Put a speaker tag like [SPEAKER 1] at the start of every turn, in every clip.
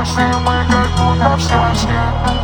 [SPEAKER 1] мы как будто в сказке.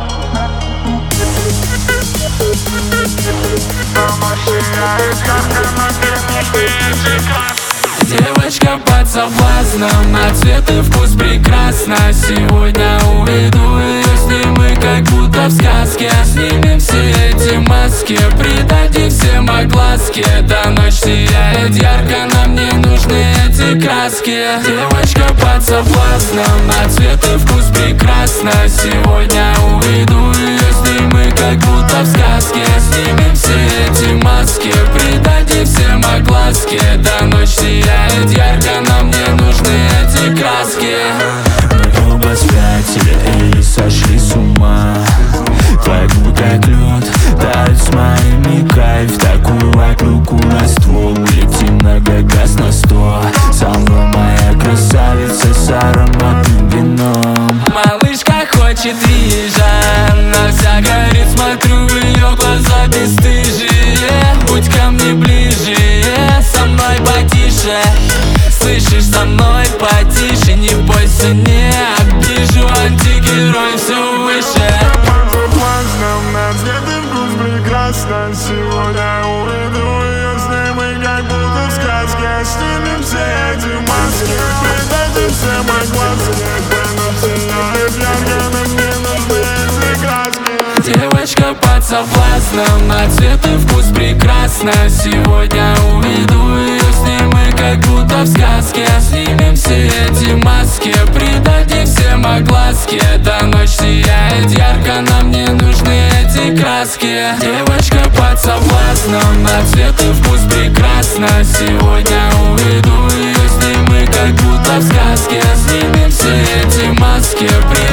[SPEAKER 1] Дома сияет ярко, но ты эти краски.
[SPEAKER 2] Девочка под соблазном, на цвет и вкус прекрасно. Сегодня уведу ее, с ней мы как будто в сказке. Снимем все эти маски, придадим всем огласки. Эта ночь сияет ярко, нам не нужны эти краски. Девочка под соблазном, на цвет и вкус прекрасно. Сегодня уведу ее, с ней мы как будто в сказке. Снимем все эти маски, придадим всем огласки. Эта ночь сияет ярко, нам не нужны эти краски.
[SPEAKER 3] Мы оба спятили или сошли с ума. Твои губы как лед, тают с моими кайф. Такую вокруг на ствол, улетим на газ на 100. Со мной моя красавица с ароматным вином.
[SPEAKER 2] Малышка хочет вижа, она вся горит, смотрю в ее глаза бесстыжие. Будь ко мне ближе, со мной потише. Слышишь, со мной потише, не бойся, не обижу. Антигерой все выше.
[SPEAKER 1] Под соблазном, на цвет и вкус прекрасно. Сегодня уведу ее, с ней мы как будто в сказке. Снимем все эти маски, придадим всем огласки. Эта ночь сияет ярко, нам не нужны эти краски.
[SPEAKER 2] Девочка под соблазном, на цвет и вкус прекрасно. Сегодня уведу ее, с ней мы как будто в сказке. Снимем все эти маски, придадим всем огласки. Эта ночь сияет ярко, нам не нужны эти краски. Девочка под соблазном, на цвет и вкус прекрасно. Сегодня уведу ее, с ней мы как будто в сказке. Снимем все эти маски,